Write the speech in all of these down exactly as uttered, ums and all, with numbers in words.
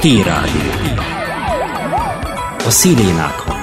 P-Rádió. A szirénák hangja.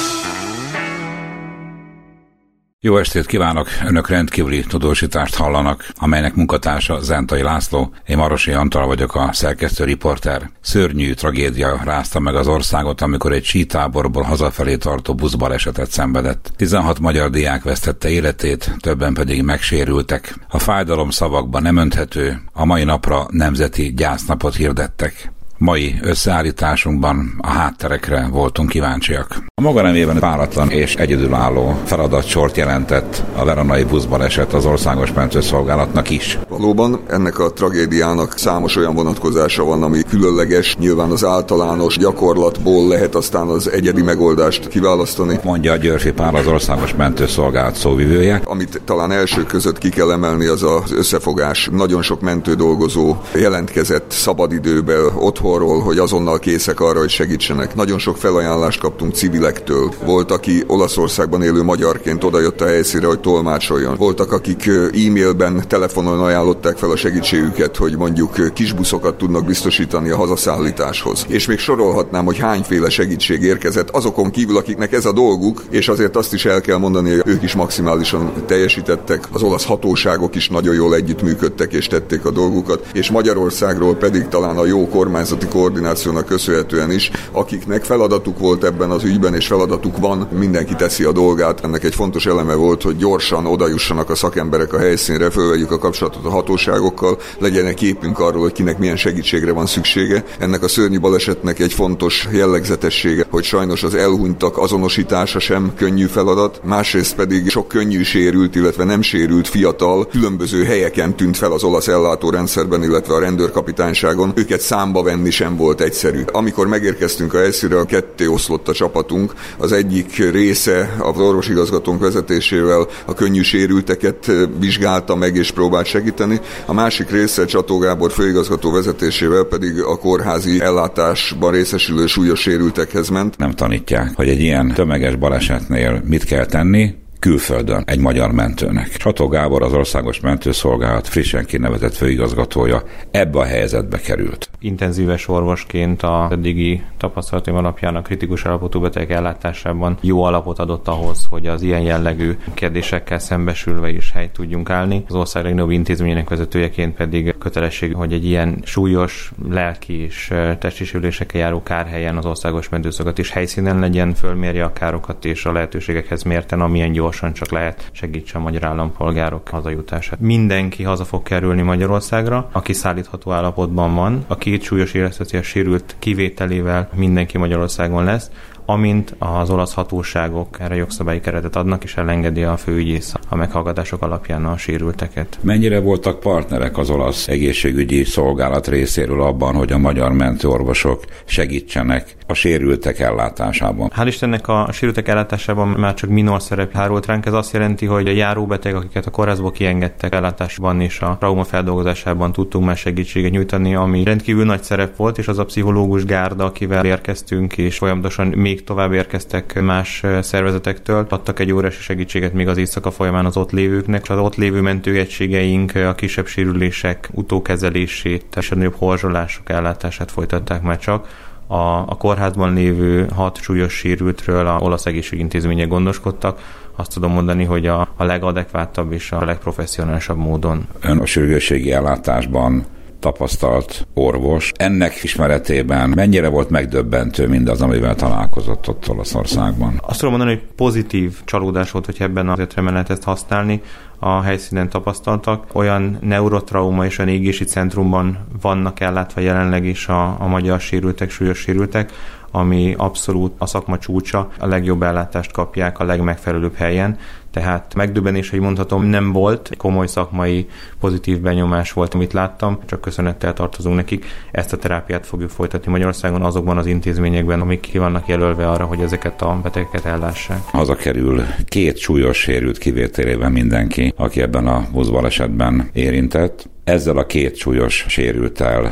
Jó estét kívánok! Önök rendkívüli tudósítást hallanak, amelynek munkatársa Zentai László. Én Marosi Antal vagyok, a szerkesztő riporter. Szörnyű tragédia rázta meg az országot, amikor egy sítáborból hazafelé tartó buszbalesetet szenvedett. tizenhat magyar diák vesztette életét, többen pedig megsérültek. A fájdalom szavakba nem önthető, a mai napra nemzeti gyásznapot hirdettek. Mai összeállításunkban a hátterekre voltunk kíváncsiak. A maga nemében páratlan és egyedülálló feladatsort jelentett a veronai buszbaleset az Országos Mentőszolgálatnak is. Valóban ennek a tragédiának számos olyan vonatkozása van, ami különleges. Nyilván az általános gyakorlatból lehet aztán az egyedi megoldást kiválasztani. Mondja Györfi Pál, az Országos Mentőszolgálat szóvivője. Amit talán első között ki kell emelni, az az összefogás. Nagyon sok mentődolgozó jelentkezett szabadidőben, otthonról, hogy azonnal készek arra, hogy segítsenek. Nagyon sok felajánlást kaptunk civilektől. Volt, aki Olaszországban élő magyarként odajött a helyszínre, hogy tolmácsoljon. Voltak, akik e-mailben, telefonon ajánlották fel a segítségüket, hogy mondjuk kisbuszokat tudnak biztosítani a hazaszállításhoz. És még sorolhatnám, hogy hányféle segítség érkezett azokon kívül, akiknek ez a dolguk, és azért azt is el kell mondani, hogy ők is maximálisan teljesítettek. Az olasz hatóságok is nagyon jól együttműködtek és tették a dolgukat, és Magyarországról pedig talán a jó kormányzati koordinációnak köszönhetően is, akiknek feladatuk volt ebben az ügyben, és feladatuk van, mindenki teszi a dolgát. Ennek egy fontos eleme volt, hogy gyorsan odajussanak a szakemberek a helyszínre, fölvegyük a kapcsolatot a hatóságokkal, legyen egy képünk arról, hogy kinek milyen segítségre van szüksége. Ennek a szörnyű balesetnek egy fontos jellegzetessége, hogy sajnos az elhunytak azonosítása sem könnyű feladat, másrészt pedig sok könnyű sérült, illetve nem sérült fiatal különböző helyeken tűnt fel az olasz ellátórendszerben, illetve a rendőrkapitányságon. Őket számba venni sem volt egyszerű. Amikor megérkeztünk a helyszínre, a ketté oszlott a csapatunk. Az egyik része az orvosigazgatónk vezetésével a könnyű sérülteket vizsgálta meg és próbált segíteni. A másik része Csató Gábor főigazgató vezetésével pedig a kórházi ellátásban részesülő súlyos sérültekhez ment. Nem tanítják, hogy egy ilyen tömeges balesetnél mit kell tenni külföldön egy magyar mentőnek. Csató Gábor, az Országos Mentőszolgálat frissen kinevezett főigazgatója ebbe a helyzetbe került. Intenzíves orvosként az eddigi tapasztalatom alapján a kritikus állapotú betegek ellátásában jó alapot adott ahhoz, hogy az ilyen jellegű kérdésekkel szembesülve is helyt tudjunk állni. Az ország legnagyobb intézményének vezetőjeként pedig kötelesség, hogy egy ilyen súlyos lelki és testi sérülésekkel járó kárhelyen az Országos Mentőszolgálat is helyszínen legyen, fölmérje a károkat és a lehetőségekhez mérten, amilyen gyorsan csak lehet, segítse a magyar állampolgárok hazajutását. Mindenki haza fog kerülni Magyarországra, aki szállítható állapotban van, a két súlyos életveszélyes sérült kivételével mindenki Magyarországon lesz, amint az olasz hatóságok erre jogszabályi keretet adnak, és elengedi a főügyész a meghallgatások alapján a sérülteket. Mennyire voltak partnerek az olasz egészségügyi szolgálat részéről abban, hogy a magyar mentőorvosok segítsenek a sérültek ellátásában? Hál' Istennek a sérültek ellátásában már csak minor szerep hárult ránk. Ez azt jelenti, hogy a járóbeteg, akiket a kórházból kiengedtek, ellátásban és a trauma feldolgozásában tudtunk már segítséget nyújtani, ami rendkívül nagy szerep volt, és az a pszichológus gárda, akivel érkeztünk, és folyamatosan még tovább érkeztek más szervezetektől, adtak egy órási segítséget még az éjszaka folyamán az ott lévőknek, és az ott lévő mentőegységeink a kisebb sérülések utókezelését és a nagyobb horzsolások ellátását folytatták már csak. A, a kórházban lévő hat súlyos sérültről a olasz egészségintézmények gondoskodtak. Azt tudom mondani, hogy a, a legadekvátabb és a legprofesszionálisabb módon. Ön a sürgősségi ellátásban tapasztalt orvos. Ennek ismeretében mennyire volt megdöbbentő mindaz, amivel találkozott ott Olaszországban? Azt tudom mondani, hogy pozitív csalódás volt, hogy ebben az ötremben lehet ezt használni. A helyszínen tapasztaltak. Olyan neurotrauma és a égési centrumban vannak ellátva jelenleg is a, a magyar sérültek, súlyos sérültek, ami abszolút a szakma csúcsa, a legjobb ellátást kapják a legmegfelelőbb helyen. Tehát megdöbbenés, hogy mondhatom, nem volt. Komoly szakmai pozitív benyomás volt, amit láttam, csak köszönettel tartozunk nekik. Ezt a terápiát fogjuk folytatni Magyarországon azokban az intézményekben, amik ki vannak jelölve arra, hogy ezeket a betegeket ellássák. Hazakerül két súlyos sérült kivételében mindenki, aki ebben a buszbalesetben érintett. Ezzel a két súlyos sérülttel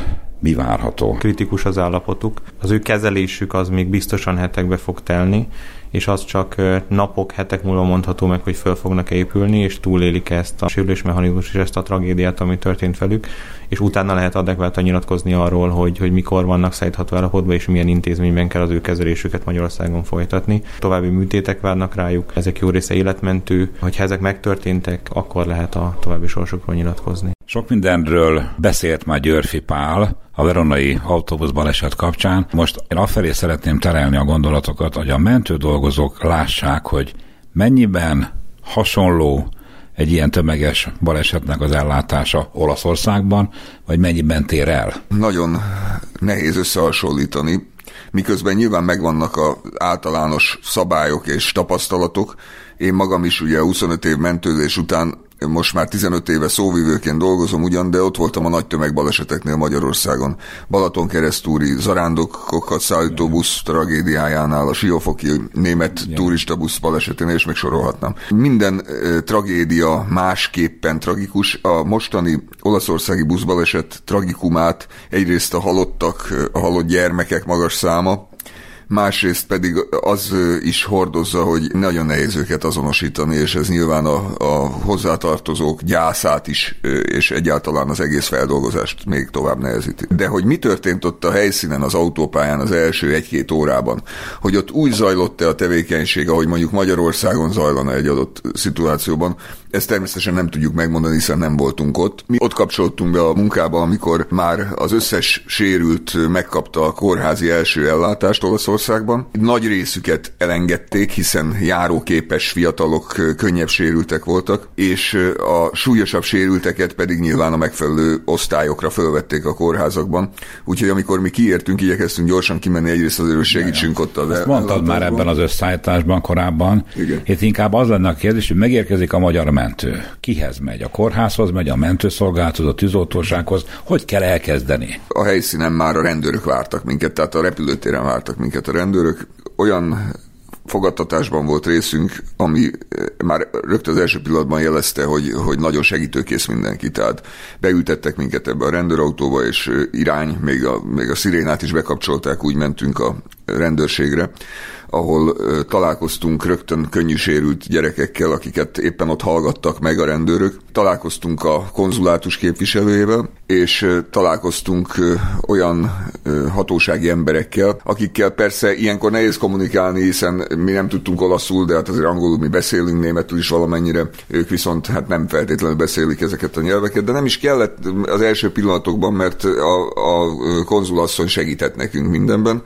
mi várható? Kritikus az állapotuk. Az ő kezelésük az még biztosan hetekbe fog telni, és az csak napok, hetek múlva mondható meg, hogy föl fognak épülni, és túlélik ezt a sérülésmechanizmust és ezt a tragédiát, ami történt velük, és utána lehet adekvátan nyilatkozni arról, hogy, hogy mikor vannak szállítható állapotban, és milyen intézményben kell az ő kezelésüket Magyarországon folytatni. További műtétek várnak rájuk, ezek jó része életmentő, hogyha ezek megtörténtek, akkor lehet a további sorsokról nyilatkozni. Sok mindenről beszélt már Györffy Pál a veronai autóbusz baleset kapcsán. Most én afelé szeretném terelni a gondolatokat, hogy a mentődolgozók lássák, hogy mennyiben hasonló egy ilyen tömeges balesetnek az ellátása Olaszországban, vagy mennyiben tér el? Nagyon nehéz összehasonlítani, miközben nyilván megvannak az általános szabályok és tapasztalatok. Én magam is ugye huszonöt év mentőzés után most már tizenöt éve szóvivőként dolgozom ugyan, de ott voltam a nagy tömegbaleseteknél Magyarországon. Balatonkeresztúri zarándokokat szállító busz tragédiájánál, a siófoki német yeah. turistabusz baleseténél, és még sorolhatnám. Minden e, tragédia másképpen tragikus. A mostani olaszországi buszbaleset tragikumát egyrészt a halottak, a halott gyermekek magas száma, másrészt pedig az is hordozza, hogy nagyon nehéz őket azonosítani, és ez nyilván a, a hozzátartozók gyászát is, és egyáltalán az egész feldolgozást még tovább nehezíti. De hogy mi történt ott a helyszínen, az autópályán az első egy-két órában, hogy ott úgy zajlott-e a tevékenység, ahogy mondjuk Magyarországon zajlana egy adott szituációban, ezt természetesen nem tudjuk megmondani, hiszen nem voltunk ott. Mi ott kapcsolódtunk be a munkába, amikor már az összes sérült megkapta a kórházi első ellátást Olaszországban. Nagy részüket elengedték, hiszen járóképes fiatalok, könnyebb sérültek voltak, és a súlyosabb sérülteket pedig nyilván a megfelelő osztályokra fölvették a kórházakban. Úgyhogy amikor mi kiértünk, igyekeztünk gyorsan kimenni, egyrészt azért, hogy segítsünk ott az Ezt mondtad már ebben az összeállításban korábban. Igen. Itt inkább az lenne a kérdés, hogy megérkezik a magyar mentő. Kihez megy? A kórházhoz megy, a mentőszolgálathoz, a tűzoltósághoz? Hogy kell elkezdeni? A helyszínen már a rendőrök vártak minket, tehát a repülőtéren vártak minket a rendőrök. Olyan fogadtatásban volt részünk, ami már rögtön az első pillanatban jelezte, hogy, hogy nagyon segítőkész mindenki. Tehát beültettek minket ebbe a rendőrautóba, és irány, még a, még a szirénát is bekapcsolták, úgy mentünk a rendőrségre, ahol találkoztunk rögtön könnyű sérült gyerekekkel, akiket éppen ott hallgattak meg a rendőrök. Találkoztunk a konzulátus képviselőjével, és találkoztunk olyan hatósági emberekkel, akikkel persze ilyenkor nehéz kommunikálni, hiszen mi nem tudtunk olaszul, de hát azért angolul mi beszélünk, németül is valamennyire, ők viszont hát nem feltétlenül beszélik ezeket a nyelveket, de nem is kellett az első pillanatokban, mert a, a konzulasszony segített nekünk mindenben.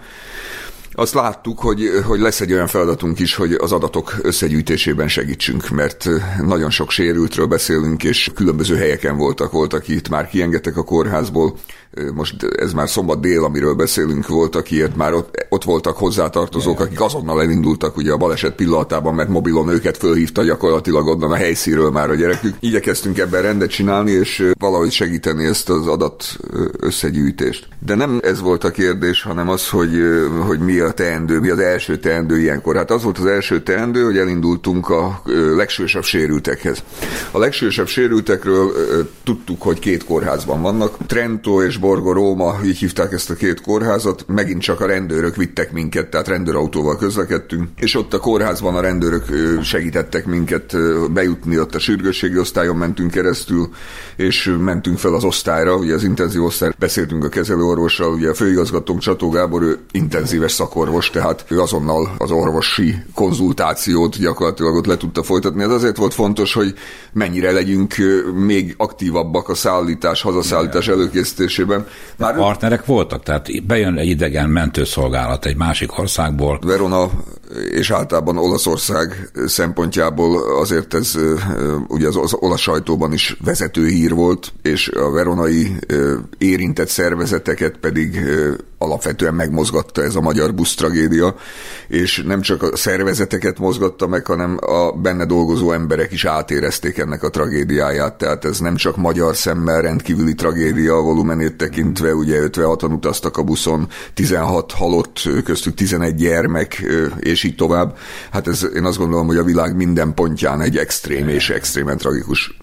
Azt láttuk, hogy, hogy lesz egy olyan feladatunk is, hogy az adatok összegyűjtésében segítsünk, mert nagyon sok sérültről beszélünk, és különböző helyeken voltak, voltak itt már kiengedtek a kórházból. Most ez már szombat dél, amiről beszélünk, voltak akiért már ott, ott voltak hozzátartozók, akik azonnal elindultak ugye a baleset pillanatában, mert mobilon őket fölhívta gyakorlatilag onnan a helyszínről már a gyerekük. Igyekeztünk ebben rendet csinálni, és valahogy segíteni ezt az adat összegyűjtést. De nem ez volt a kérdés, hanem az, hogy, hogy mi a teendő, mi az első teendő ilyenkor. Hát az volt az első teendő, hogy elindultunk a legsúlyosabb sérültekhez. A legsúlyosabb sérültekről tudtuk, hogy két kórházban vannak. Trento és Borgo Róma, így hívták ezt a két kórházat, megint csak a rendőrök vittek minket, tehát rendőrautóval közlekedtünk, és ott a kórházban a rendőrök segítettek minket bejutni, ott a sürgősségi osztályon mentünk keresztül, és mentünk fel az osztályra, ugye az intenzív osztályra, beszéltünk a kezelőorvossal, ugye a főigazgatónk Csató Gábor, ő intenzíves szakorvos, tehát ő azonnal az orvosi konzultációt gyakorlatilag ott le tudta folytatni. Ez azért volt fontos, hogy mennyire legyünk még aktívabbak a szállítás, hazaszállítás előkészítésében. Már partnerek voltak, tehát bejön egy idegen mentőszolgálat egy másik országból. Verona és általában Olaszország szempontjából azért ez ugye az olasz sajtóban is vezető hír volt, és a veronai érintett szervezeteket pedig alapvetően megmozgatta ez a magyar busz tragédia, és nem csak a szervezeteket mozgatta meg, hanem a benne dolgozó emberek is átérezték ennek a tragédiáját, tehát ez nem csak magyar szemmel rendkívüli tragédia a volumenét tekintve, ugye ötvenhatan utaztak a buszon, tizenhat halott, köztük tizenegy gyermek, és így tovább. Hát ez, én azt gondolom, hogy a világ minden pontján egy extrém és extrémen tragikus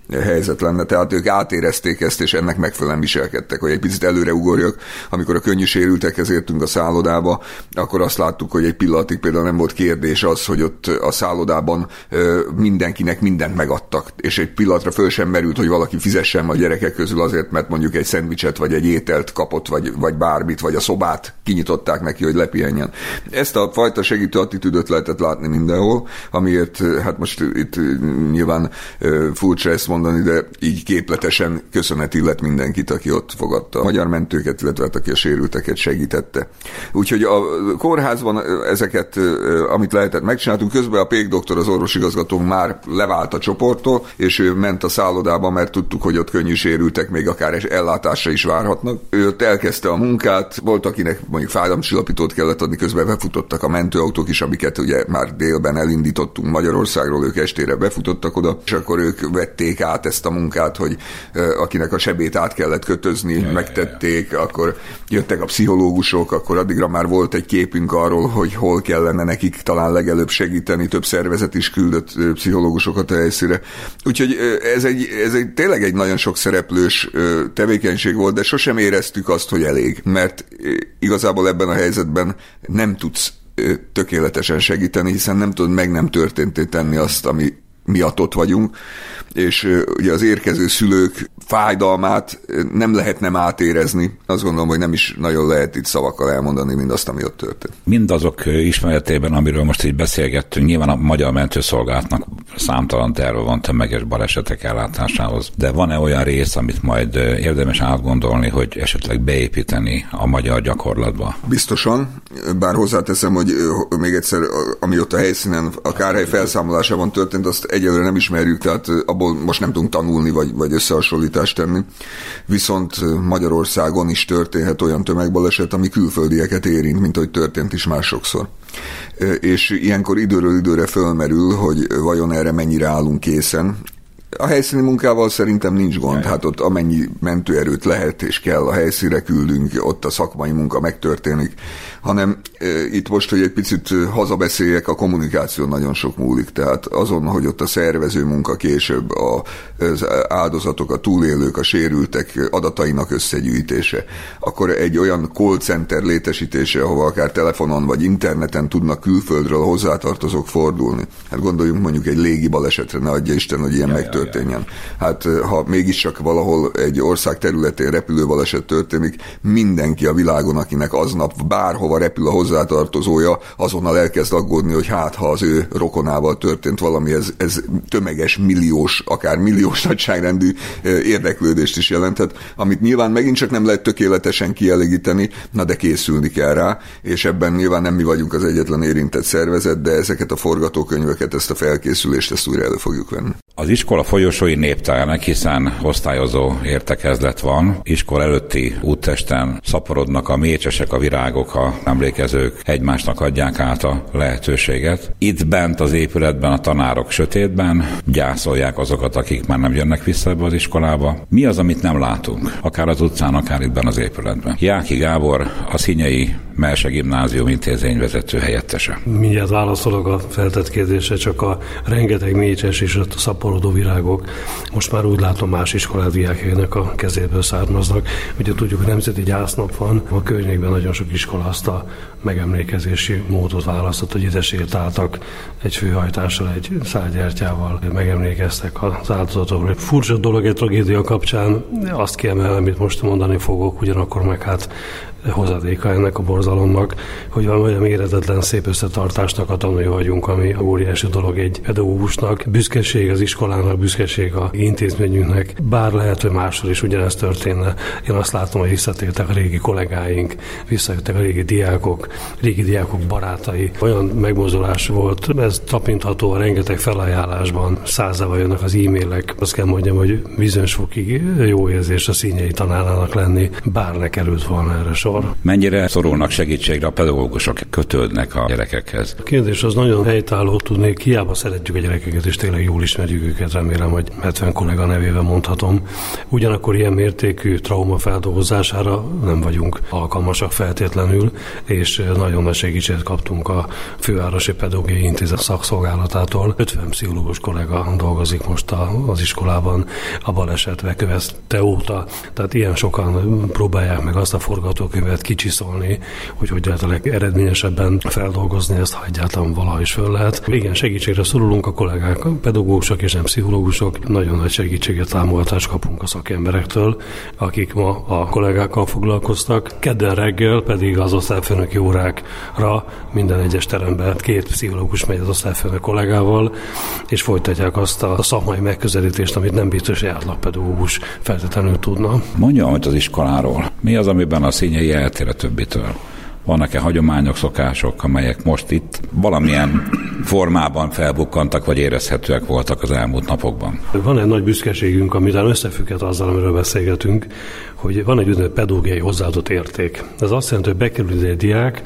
helyzet lenne. Tehát ők átérezték ezt, és ennek megfelelően viselkedtek, hogy egy picit előre ugorjak. Amikor a könnyű sérültekhez értünk a szállodába, akkor azt láttuk, hogy egy pillanatig például nem volt kérdés az, hogy ott a szállodában mindenkinek mindent megadtak, és egy pillanatra föl sem merült, hogy valaki fizessen a gyerekek közül azért, mert mondjuk egy szendvicset vagy egy ételt kapott, vagy, vagy bármit, vagy a szobát kinyitották neki, hogy lepihenjen. Ezt a fajta segítő attitűdöt lehetett látni mindenhol, amiért hát most itt nyilván furcsa ezt mondani, de így képletesen köszönet illet mindenkit, aki ott fogadta a magyar mentőket, illetve aki a sérülteket segítette. Úgyhogy a kórházban ezeket, amit lehetett, megcsináltunk. Közben a Pék doktor, az orvosigazgatónk már levált a csoporttól, és ő ment a szállodába, mert tudtuk, hogy ott könnyű sérültek még akár ellátásra is várhatnak. Ő ott elkezdte a munkát, volt, akinek mondjuk fájdalomcsillapítót kellett adni, közben befutottak a mentőautók is, amiket ugye már délben elindítottunk Magyarországról, ők estére befutottak oda, és akkor ők vették át ezt a munkát, hogy akinek a sebét át kellett kötözni, ja, megtették, ja, ja. Akkor jöttek a pszichológusok, akkor addigra már volt egy képünk arról, hogy hol kellene nekik talán legelőbb segíteni, több szervezet is küldött pszichológusokat a helyszínre. Úgyhogy ez egy, ez egy tényleg egy nagyon sok szereplős tevékenység volt, de sosem éreztük azt, hogy elég, mert igazából ebben a helyzetben nem tudsz tökéletesen segíteni, hiszen nem tudod meg nem történté tenni azt, ami miatt ott vagyunk, és ugye az érkező szülők fájdalmát nem lehet nem átérezni. Azt gondolom, hogy nem is nagyon lehet itt szavakkal elmondani mindazt, ami ott történt. Mindazok ismeretében, amiről most így beszélgettünk, nyilván a Magyar Mentőszolgálatnak számtalan terve van tömeges balesetek ellátásához, de van-e olyan rész, amit majd érdemes átgondolni, hogy esetleg beépíteni a magyar gyakorlatba? Biztosan, bár hozzáteszem, hogy még egyszer, ami ott a helyszínen a kárhely felszámolásában történt, azt egyelőre nem ismerjük, tehát abból most nem tudunk tanulni, vagy, vagy összehasonlítást tenni. Viszont Magyarországon is történhet olyan tömegbaleset, ami külföldieket érint, mint ahogy történt is már sokszor. És ilyenkor időről időre fölmerül, hogy vajon erre mennyire állunk készen. A helyszíni munkával szerintem nincs gond, hát ott amennyi mentőerőt lehet és kell, a helyszínre küldünk, ott a szakmai munka megtörténik, hanem e, itt most, hogy egy picit hazabeszéljek, a kommunikáció nagyon sok múlik, tehát azon, hogy ott a szervező munka később, a, az áldozatok, a túlélők, a sérültek adatainak összegyűjtése, akkor egy olyan call center létesítése, ahova akár telefonon vagy interneten tudnak külföldről hozzátartozók fordulni. Hát gondoljunk mondjuk egy légi balesetre, ne adja Isten, hogy ilyen ja, megtörténik. Történjen. Hát ha mégiscsak valahol egy ország területén repülőbaleset történik, mindenki a világon, akinek aznap bárhova repül a hozzátartozója, azonnal elkezd aggódni, hogy hát ha az ő rokonával történt valami, ez, ez tömeges, milliós, akár milliós nagyságrendű érdeklődést is jelenthet, amit nyilván megint csak nem lehet tökéletesen kielégíteni, na de készülni kell rá, és ebben nyilván nem mi vagyunk az egyetlen érintett szervezet, de ezeket a forgatókönyveket, ezt a felkészülést, ezt újra elő fogjuk venni. Az iskola folyosói néptelnek, hiszen osztályozó értekezlet van. Iskola előtti úttesten szaporodnak a mécsesek, a virágok, a emlékezők, egymásnak adják át a lehetőséget. Itt bent az épületben a tanárok sötétben gyászolják azokat, akik már nem jönnek vissza ebbe az iskolába. Mi az, amit nem látunk? Akár az utcán, akár itt benne az épületben. Jáki Gábor, a Szinyei Melse Gimnázium intézményvezető helyettese. Mindjárt válaszolok a feltett kérdésre, csak a rengeteg mécses és a szaporodó virágok most már úgy látom más iskolák diákjainak a kezéből származnak. Ugye tudjuk, hogy nemzeti gyásznap van, a környékben nagyon sok iskola azt a megemlékezési módot választott, hogy ide sétáltak egy főhajtással, egy szálgyertyával, megemlékeztek az áldozatokról. Furcsa dolog egy tragédia kapcsán, azt kiemelem, amit most mondani fogok, ugyanakkor meg hát hozadéka ennek a borzalomnak, hogy van olyan méretetlen szép összetartásnak a tanúi vagyunk, ami óriási dolog egy pedagógusnak. Büszkeség az iskolának, büszkeség a intézményünknek. Bár lehet, hogy máshol is ugyanezt történne. Én azt látom, hogy visszatértek a régi kollégáink, visszajöttek a régi diákok, régi diákok barátai. Olyan megmozdulás volt, ez tapintható a rengeteg felajánlásban. Százával jönnek az e-mailek. Azt kell mondjam, hogy bizonyos fokig jó érzés a Szinyei tanárának lenni, bár ne került volna erre sor. zavar. Mennyire szorulnak segítségre a pedagógusok, kötődnek a gyerekekhez? A kérdés az nagyon helytálló, tudnék, hiába szeretjük a gyerekeket, és tényleg jól ismerjük őket, remélem, hogy hetven kollega nevével mondhatom. Ugyanakkor ilyen mértékű trauma feldolgozására nem vagyunk alkalmasak feltétlenül, és nagyon nagy segítséget kaptunk a Fővárosi Pedagógiai Intézet szakszolgálatától. ötven pszichológus kollega dolgozik most az iskolában a baleset bekövetkezte óta, tehát ilyen sokan próbálják meg azt a forgatókönyvet kicsiszolni, hogy hogy lehet a legeredményesebben feldolgozni ezt, ha egyáltalán valaha is föl lehet. Igen, segítségre szorulunk a kollégák, a pedagógusok és nem pszichológusok. Nagyon nagy segítséget, támogatást kapunk a szakemberektől, akik ma a kollégákkal foglalkoztak. Kedden reggel pedig az osztályfőnöki órákra minden egyes teremben két pszichológus megy az osztályfőnök kollégával, és folytatják azt a szakmai megközelítést, amit nem biztos, hogy átlagpedagógus feltétlenül tudna. Mondja, amit az iskoláról. Mi az, amiben a Színyei eltér a többitől? Vannak-e hagyományok, szokások, amelyek most itt valamilyen formában felbukkantak, vagy érezhetőek voltak az elmúlt napokban? Van egy nagy büszkeségünk, amit összefügghet azzal, amiről beszélgetünk, hogy van egy úgynevezett pedagógiai hozzáadott érték. Ez azt jelenti, hogy bekerül egy diák,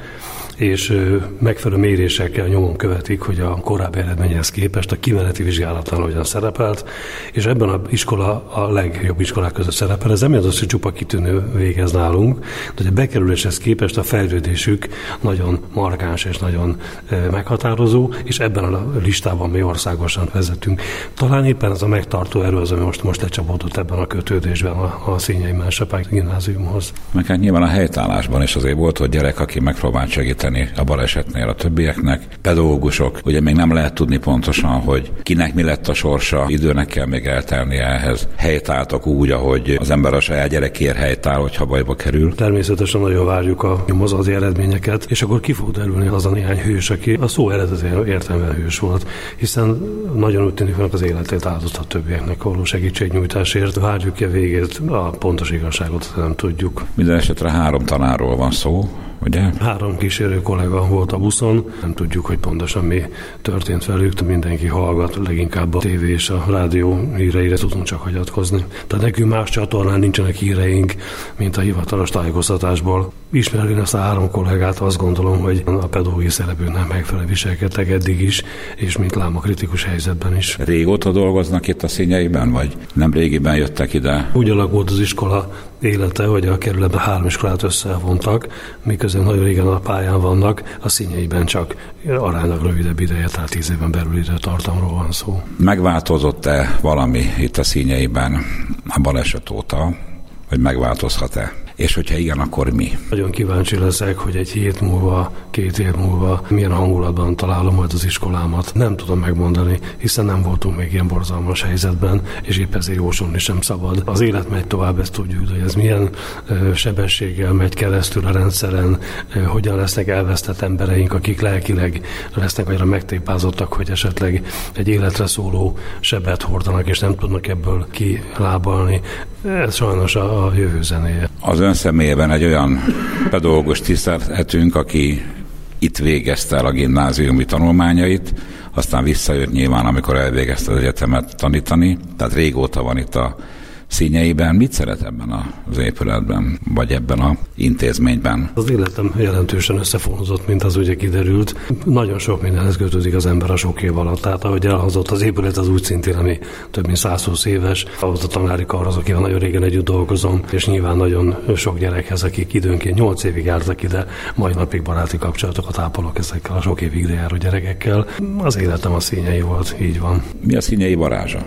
és megfelelő mérésekkel nyomon követik, hogy a korábbi eredményhez képest a kimeneti vizsgálatnál hogyan szerepelt, és ebben az iskola a legjobb iskolák között szerepel. Ez nem az, hogy csupa kitűnő végez nálunk, de a bekerüléshez képest a fejlődésük nagyon markáns és nagyon meghatározó, és ebben a listában mi országosan vezetünk. Talán éppen ez a megtartó erő az, ami most, most lecsapódott ebben a kötődésben a, a Színyei Mellsepák gimnáziumhoz. Meg hát nyilván a helytállásban is azért volt, hogy gyerek, aki megpróbált segíteni a balesetnél a többieknek. Pedagógusok, ugye még nem lehet tudni pontosan, hogy kinek mi lett a sorsa, időnek kell még eltelnie ehhez. Helytáltak úgy, ahogy az ember a saját gyerekért helytáll, hogyha bajba kerül. Természetesen nagyon várjuk a mozazi eredményeket, és akkor ki fog derülni az a néhány hős, aki a szó eredetében értelmében hős volt, hiszen nagyon úgy tűnik, hogy az életét áldozta a többieknek való segítségnyújtásért. Várjuk ki a végét, a pontos igazságot nem tudjuk. Minden esetre három tanárról van szó, ugye? Három kísérő kollega volt a buszon, nem tudjuk, hogy pontosan mi történt velük, mindenki hallgat, leginkább a tévé és a rádió híreire tudunk csak hagyatkozni. Tehát nekünk más csatornán nincsenek híreink, mint a hivatalos tájékoztatásból. Ismervén ezt a három kollégát, azt gondolom, hogy a pedagógiai szerepüknek megfelelően viselkedtek eddig is, és mint lám a kritikus helyzetben is. Régóta dolgoznak itt a Színyeiben, vagy nem régiben jöttek ide? Úgy alakult az iskola élete, hogy a kerületben három iskolát összevontak, miközben nagyon régen a pályán vannak, a Színyeiben csak aránylag rövidebb ideje, tehát tíz éven belül időtartamról van szó. Megváltozott-e valami itt a Színyeiben a baleset óta, vagy megváltozhat-e? És hogyha igen, akkor mi? Nagyon kíváncsi leszek, hogy egy hét múlva, két év múlva milyen hangulatban találom majd az iskolámat. Nem tudom megmondani, hiszen nem voltunk még ilyen borzalmas helyzetben, és épp ezért jósolni sem szabad. Az élet megy tovább, ezt tudjuk, hogy ez milyen ö, sebességgel megy keresztül a rendszeren, ö, hogyan lesznek elvesztett embereink, akik lelkileg lesznek annyira megtépázottak, hogy esetleg egy életre szóló sebet hordanak, és nem tudnak ebből kilábalni. Ez sajnos a, a jövő zenéje. Az ön személyében egy olyan pedagógus tisztelhetünk, aki itt végezte el a gimnáziumi tanulmányait, aztán visszajött nyilván, amikor elvégezte az egyetemet tanítani, tehát régóta van itt a Színyeiben. Mit szeret ebben az épületben, vagy ebben az intézményben? Az életem jelentősen összefonódott, mint az ugye kiderült. Nagyon sok mindenhez kötődik az ember a sok év alatt. Tehát ahogy elhangzott, az épület az úgy szintén, ami több mint százhúsz éves. Ahhoz a tanári kar az, akivel nagyon régen együtt dolgozom, és nyilván nagyon sok gyerekhez, akik időnként nyolc évig jártak ide, mai napig baráti kapcsolatokat ápolok ezekkel a sok évig ide járó gyerekekkel. Az életem a Színyei volt, így van. Mi a Színyei varázsa?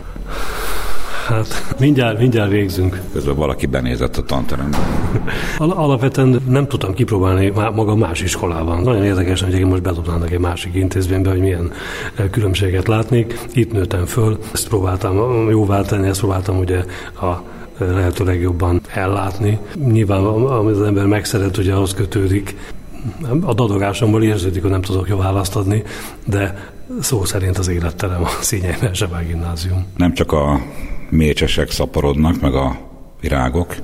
Hát mindjárt, mindjárt végzünk. Közben valaki benézett a tanteremben. Alapvetően nem tudtam kipróbálni maga más iskolában. Nagyon érdekes, hogy én most bedobnának egy másik intézménybe, hogy milyen különbséget látnék. Itt nőttem föl, ezt próbáltam jóvá tenni, ezt próbáltam ugye a lehető legjobban ellátni. Nyilván, amit az ember megszeret, ugye ahhoz kötődik. A dadogásomból érződik, hogy nem tudok jó választ adni, de szó szerint az életterem a Színyei Mellsepák gimnázium. Nem csak a mécsesek szaporodnak, meg a virágok,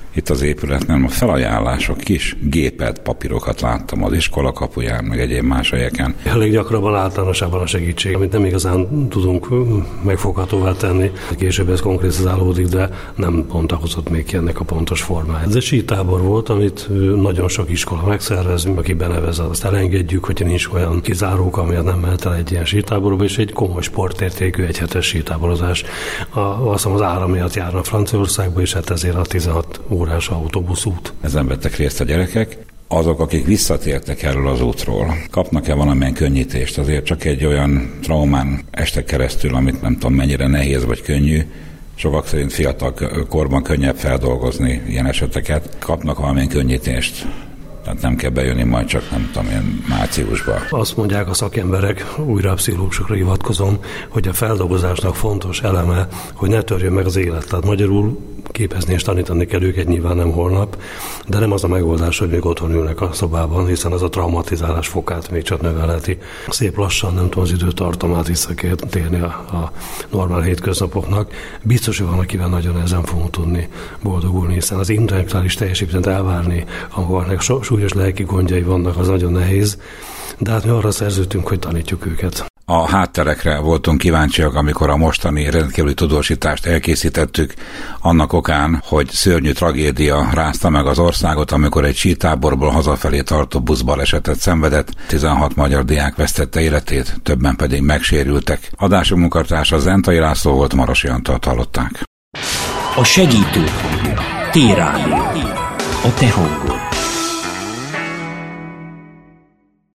itt az épületnél a felajánlások, kis gépet, papírokat láttam az iskola kapuján, meg egyéb más helyeken. Elég gyakrabban általánosában a segítség, amit nem igazán tudunk megfoghatóvá tenni. Később ez konkrétizálódik, de nem pontakozott még ki ennek a pontos formája. Ez egy sítábor volt, amit nagyon sok iskola megszervez, aki benevez, azt elengedjük, hogyha nincs olyan kizárók, amiért nem mehet el egy ilyen sítáborba, és egy komoly sportértékű egyhetes sítáborozás. A, azt hiszem az ára miatt járna Franciaországba, és hát ezért a tizenhat órás autóbuszút. Ezen vettek részt a gyerekek. Azok, akik visszatértek erről az útról, kapnak-e valamilyen könnyítést? Azért csak egy olyan traumán estek keresztül, amit nem tudom mennyire nehéz vagy könnyű, sokak szerint fiatal korban könnyebb feldolgozni ilyen eseteket. Kapnak valamilyen könnyítést? Tehát nem kell bejönni majd csak, nem tudom, ilyen márciusba. Azt mondják a szakemberek, újra a pszichológusokra hivatkozom, hogy a feldolgozásnak fontos eleme, hogy ne törjön meg az élet. Tehát magyarul képezni és tanítani kell őket, nyilván nem holnap, de nem az a megoldás, hogy még otthon ülnek a szobában, hiszen az a traumatizálás fokát még csak növelheti. Szép lassan, nem tudom, az időtartamát vissza kell térni a, a normál hétköznapoknak. Biztos, hogy van, akivel nagyon ezen fogunk tudni boldogulni, hiszen az intellektuális teljesítményt elvárni, ahol so, súlyos lelki gondjai vannak, az nagyon nehéz, de hát mi arra szerződtünk, hogy tanítjuk őket. A hátterekre voltunk kíváncsiak, amikor a mostani rendkívüli tudósítást elkészítettük, annak okán, hogy szörnyű tragédia rázta meg az országot, amikor egy sítáborból hazafelé tartó buszbalesetet szenvedett, tizenhat magyar diák vesztette életét, többen pedig megsérültek. Adásunk munkatársa Zentai László volt, Marosi Antalt hallották. A segítő T-Rádió. A te hangod.